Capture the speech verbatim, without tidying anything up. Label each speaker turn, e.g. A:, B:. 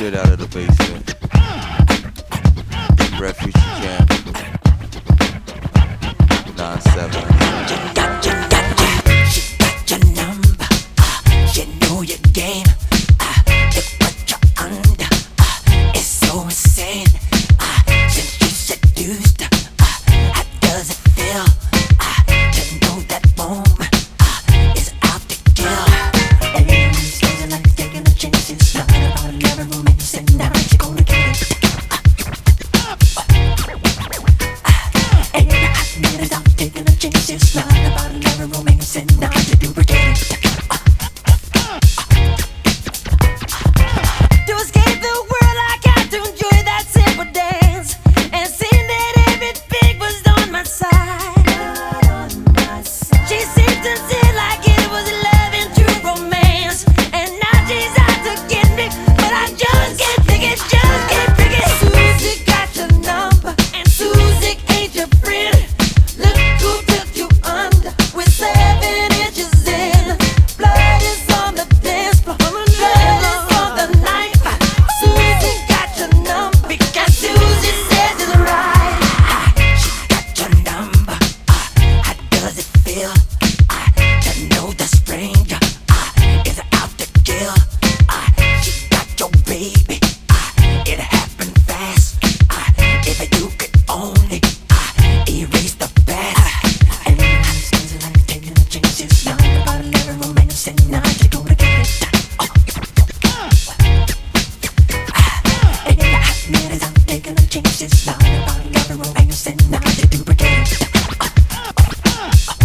A: straight out of the basement. Refugee camp. nine seven.
B: She got your number. Uh, she know your game. Uh, look what you're under. Uh, it's so insane. Uh, since you seduced her, uh, how does it feel uh, to know that woman uh, is out to kill? Everyone's feeling like taking a chance. It's not about loving romance, and now she's gonna get it. Taking a chance, it's not about loving romance, and now you duplicate it. To escape the world, I got to enjoy that simple dance, and seeing that everything was on my side. She seemed to see like it was love and true romance, and now she's out to get me, but I just can't pick it, just can't pick it. Susie got your number, and Susie ain't your friend. Look who took you under with seven inches in. Blood is on the dance floor, blood is on the knife. Susie got your number because Susie says it's right. She got your number. Uh, how does it feel uh, to know the stranger uh, is out to kill? Uh, she got your baby. Uh, it happened fast. Uh, if you could only uh, erase the past. And I'm still like taking a chance. It's not about loving romance, and now you're gonna get it. Oh. And in the hot minutes, I'm taking a chance. It's not about loving romance, and now you duplicate it.